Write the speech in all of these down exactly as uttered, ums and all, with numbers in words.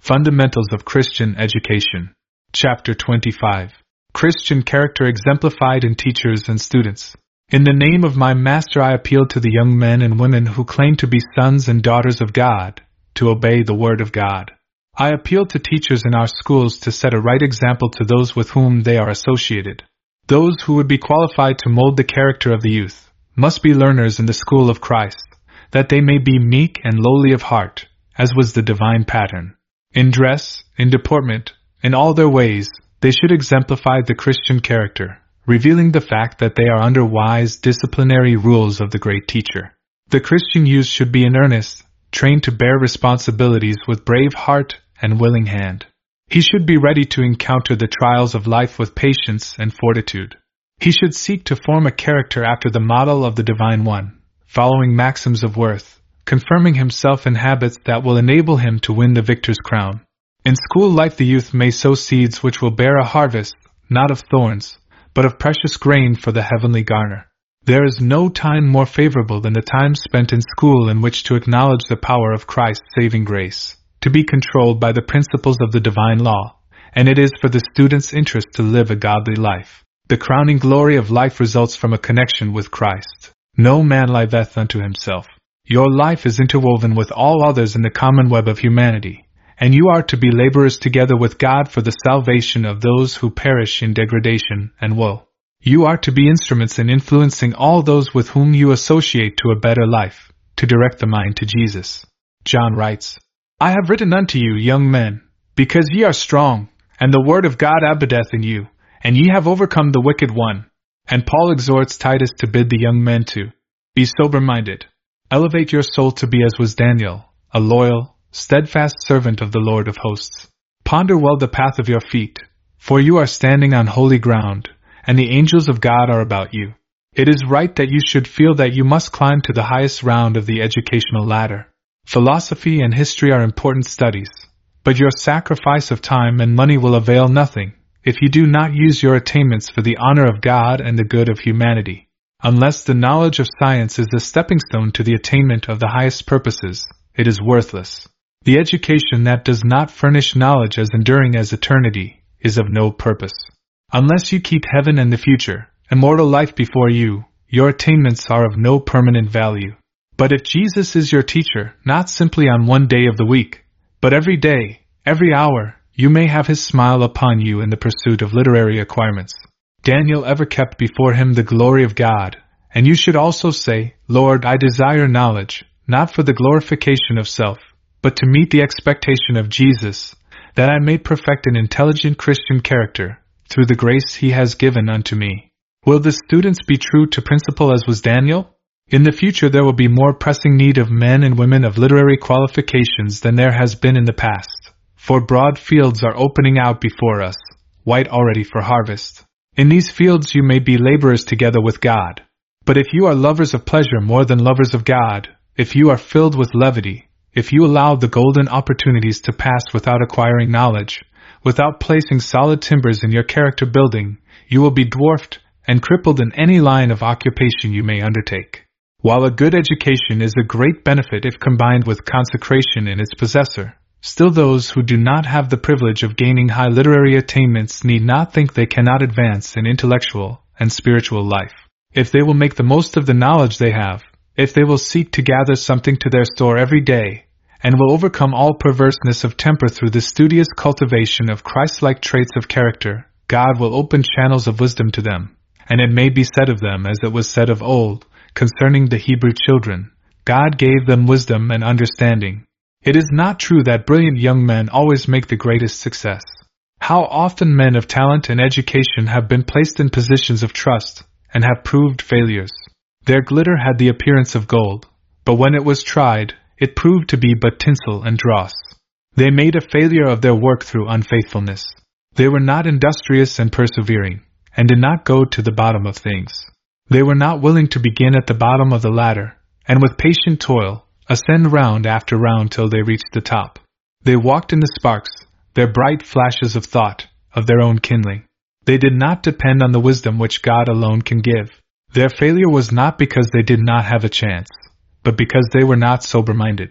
Fundamentals of Christian Education. Chapter twenty-five. Christian Character Exemplified in Teachers and Students. In the name of my Master, I appeal to the young men and women who claim to be sons and daughters of God, to obey the Word of God. I appeal to teachers in our schools to set a right example to those with whom they are associated. Those who would be qualified to mold the character of the youth must be learners in the school of Christ, that they may be meek and lowly of heart, as was the divine pattern. In dress, in deportment, in all their ways, they should exemplify the Christian character, revealing the fact that they are under wise disciplinary rules of the great teacher. The Christian youth should be in earnest, trained to bear responsibilities with brave heart and willing hand. He should be ready to encounter the trials of life with patience and fortitude. He should seek to form a character after the model of the Divine One, following maxims of worth, confirming himself in habits that will enable him to win the victor's crown. In school life, the youth may sow seeds which will bear a harvest, not of thorns, but of precious grain for the heavenly garner. There is no time more favorable than the time spent in school in which to acknowledge the power of Christ's saving grace, to be controlled by the principles of the divine law, and it is for the student's interest to live a godly life. The crowning glory of life results from a connection with Christ. No man liveth unto himself. Your life is interwoven with all others in the common web of humanity, and you are to be laborers together with God for the salvation of those who perish in degradation and woe. You are to be instruments in influencing all those with whom you associate to a better life, to direct the mind to Jesus. John writes, I have written unto you, young men, because ye are strong, and the word of God abideth in you, and ye have overcome the wicked one. And Paul exhorts Titus to bid the young men to be sober-minded. Elevate your soul to be as was Daniel, a loyal, steadfast servant of the Lord of hosts. Ponder well the path of your feet, for you are standing on holy ground, and the angels of God are about you. It is right that you should feel that you must climb to the highest round of the educational ladder. Philosophy and history are important studies, but your sacrifice of time and money will avail nothing if you do not use your attainments for the honor of God and the good of humanity. Unless the knowledge of science is the stepping stone to the attainment of the highest purposes, it is worthless. The education that does not furnish knowledge as enduring as eternity is of no purpose. Unless you keep heaven and the future, immortal life before you, your attainments are of no permanent value. But if Jesus is your teacher, not simply on one day of the week, but every day, every hour, you may have his smile upon you in the pursuit of literary acquirements. Daniel ever kept before him the glory of God, and you should also say, Lord, I desire knowledge, not for the glorification of self, but to meet the expectation of Jesus, that I may perfect an intelligent Christian character, through the grace he has given unto me. Will the students be true to principle as was Daniel? In the future there will be more pressing need of men and women of literary qualifications than there has been in the past, for broad fields are opening out before us, white already for harvest. In these fields you may be laborers together with God. But if you are lovers of pleasure more than lovers of God, if you are filled with levity, if you allow the golden opportunities to pass without acquiring knowledge, without placing solid timbers in your character building, you will be dwarfed and crippled in any line of occupation you may undertake. While a good education is a great benefit if combined with consecration in its possessor, still those who do not have the privilege of gaining high literary attainments need not think they cannot advance in intellectual and spiritual life. If they will make the most of the knowledge they have, if they will seek to gather something to their store every day, and will overcome all perverseness of temper through the studious cultivation of Christ-like traits of character, God will open channels of wisdom to them, and it may be said of them as it was said of old, concerning the Hebrew children, God gave them wisdom and understanding. It is not true that brilliant young men always make the greatest success. How often men of talent and education have been placed in positions of trust, and have proved failures. Their glitter had the appearance of gold, but when it was tried, it proved to be but tinsel and dross. They made a failure of their work through unfaithfulness. They were not industrious and persevering, and did not go to the bottom of things. They were not willing to begin at the bottom of the ladder, and with patient toil, ascend round after round till they reached the top. They walked in the sparks, their bright flashes of thought, of their own kindling. They did not depend on the wisdom which God alone can give. Their failure was not because they did not have a chance, but because they were not sober-minded.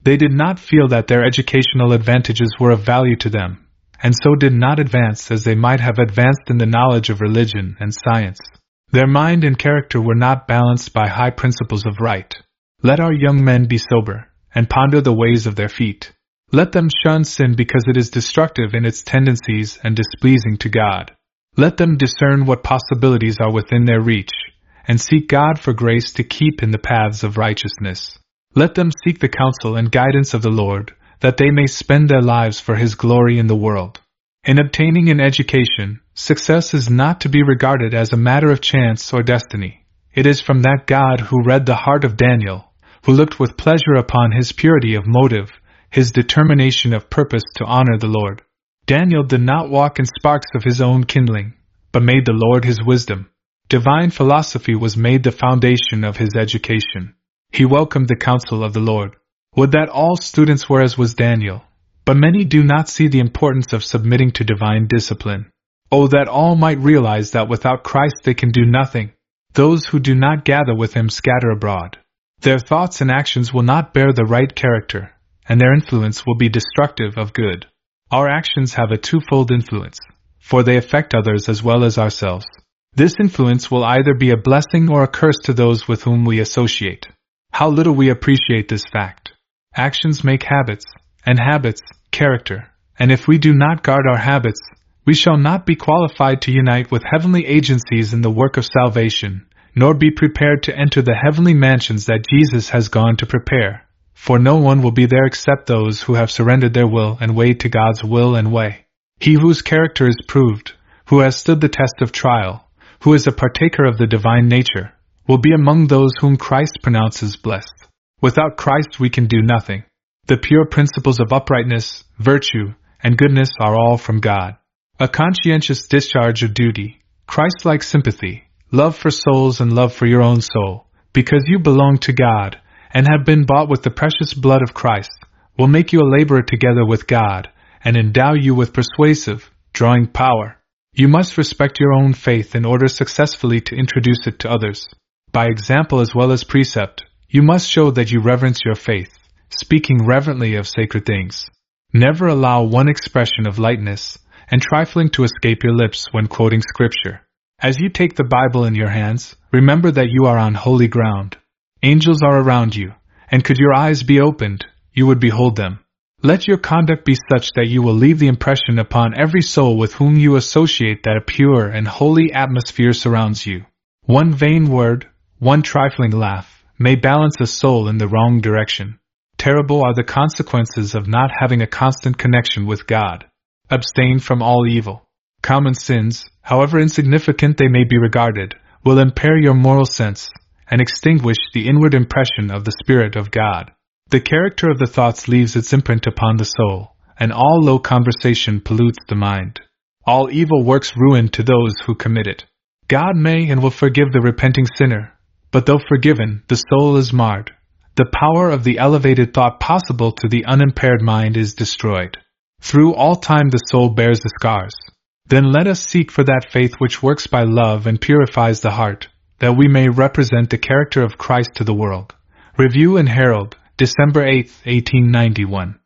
They did not feel that their educational advantages were of value to them, and so did not advance as they might have advanced in the knowledge of religion and science. Their mind and character were not balanced by high principles of right. Let our young men be sober, and ponder the ways of their feet. Let them shun sin because it is destructive in its tendencies and displeasing to God. Let them discern what possibilities are within their reach, and seek God for grace to keep in the paths of righteousness. Let them seek the counsel and guidance of the Lord, that they may spend their lives for His glory in the world. In obtaining an education, success is not to be regarded as a matter of chance or destiny. It is from that God who read the heart of Daniel, who looked with pleasure upon his purity of motive, his determination of purpose to honor the Lord. Daniel did not walk in sparks of his own kindling, but made the Lord his wisdom. Divine philosophy was made the foundation of his education. He welcomed the counsel of the Lord. Would that all students were as was Daniel, but many do not see the importance of submitting to divine discipline. Oh, that all might realize that without Christ they can do nothing. Those who do not gather with Him scatter abroad. Their thoughts and actions will not bear the right character, and their influence will be destructive of good. Our actions have a twofold influence, for they affect others as well as ourselves. This influence will either be a blessing or a curse to those with whom we associate. How little we appreciate this fact. Actions make habits, and habits, character, and if we do not guard our habits, we shall not be qualified to unite with heavenly agencies in the work of salvation, nor be prepared to enter the heavenly mansions that Jesus has gone to prepare, for no one will be there except those who have surrendered their will and way to God's will and way. He whose character is proved, who has stood the test of trial, who is a partaker of the divine nature, will be among those whom Christ pronounces blessed. Without Christ we can do nothing. The pure principles of uprightness, virtue, and goodness are all from God. A conscientious discharge of duty, Christ-like sympathy, love for souls and love for your own soul, because you belong to God, and have been bought with the precious blood of Christ, will make you a laborer together with God, and endow you with persuasive, drawing power. You must respect your own faith in order successfully to introduce it to others. By example as well as precept, you must show that you reverence your faith, speaking reverently of sacred things. Never allow one expression of lightness and trifling to escape your lips when quoting Scripture. As you take the Bible in your hands, remember that you are on holy ground. Angels are around you, and could your eyes be opened, you would behold them. Let your conduct be such that you will leave the impression upon every soul with whom you associate that a pure and holy atmosphere surrounds you. One vain word, one trifling laugh, may balance a soul in the wrong direction. Terrible are the consequences of not having a constant connection with God. Abstain from all evil. Common sins, however insignificant they may be regarded, will impair your moral sense, and extinguish the inward impression of the Spirit of God. The character of the thoughts leaves its imprint upon the soul, and all low conversation pollutes the mind. All evil works ruin to those who commit it. God may and will forgive the repenting sinner, but though forgiven, the soul is marred. The power of the elevated thought possible to the unimpaired mind is destroyed. Through all time the soul bears the scars. Then let us seek for that faith which works by love and purifies the heart, that we may represent the character of Christ to the world. Review and Herald, December eighth, eighteen ninety-one.